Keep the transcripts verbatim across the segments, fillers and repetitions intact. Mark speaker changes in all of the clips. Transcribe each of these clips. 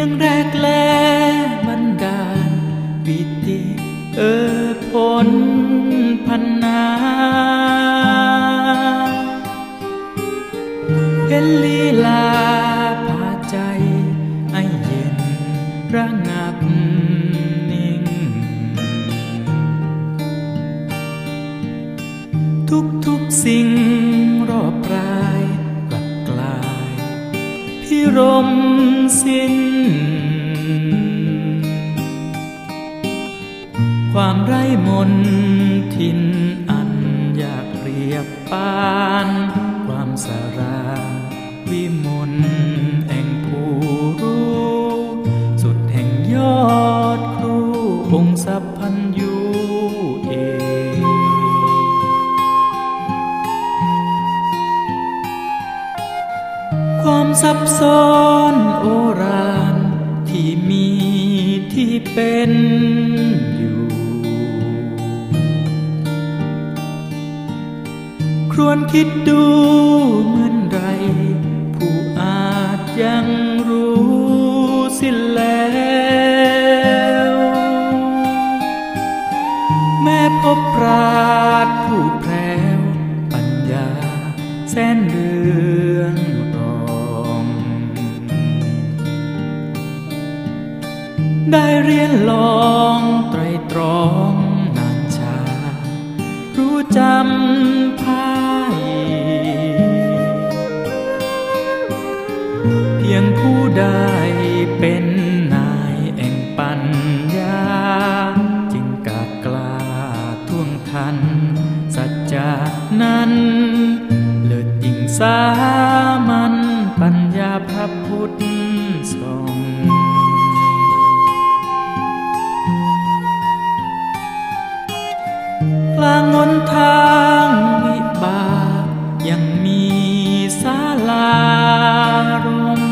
Speaker 1: ยงแรกแลบันดาลปิติเออผลพันนาเห็นลีลาพาใจไอเย็นระงับนิ่งทุกทุกสิ่งรอบกายกลับกลายพิรมสิ้นความไร้มนทินอันอยากเรียบปานความสาราวิมลแห่งผู้รู้สุดแห่งยอดครูองค์สัพพัญญูเองความซับซ้อนโอฬารที่มีที่เป็นอยู่ครวญคิดดูเหมือนไรผู้อาจยังรู้สิ้นแล้วแม้พบปราชญ์ผู้แพรวปัญญาแสนเรืองรองได้เรียนลองไตรตรองนานชารู้จำภายเพียงผู้ได้เป็นนายแห่งปัญญาจึงกาดกล้าท่วงทันสัจจานั้นเลิศยิ่งสามัญปัญญาพระพุทธทรงกลางหนทางวิบากยังมีศาลารม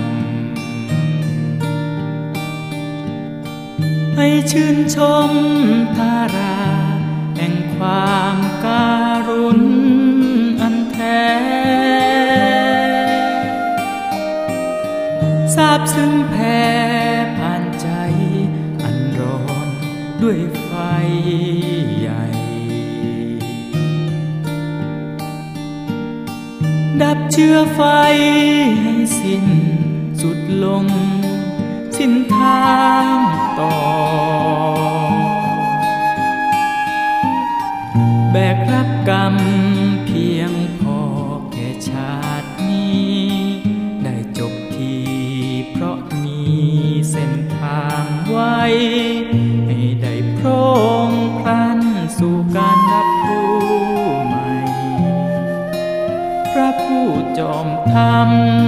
Speaker 1: ให้ชื่นชมธาราแห่งความการุณอันแท้ทราบซึ้งแผ่ผ่านใจอันร้อนด้วยไฟใหญ่ดับเชื้อไฟให้สิ้นสุดลงสิ้นทางต่อแบกรับกรรมเพียงพอแก่ชาตินี้ได้จบทีเพราะมีเส้นทางไว้ให้ได้พร้อมพลันสู่การรับผู้ใหม่พระผู้จอมธรรม